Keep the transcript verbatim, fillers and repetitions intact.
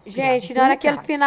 Gente, Grave na com hora que ele calma.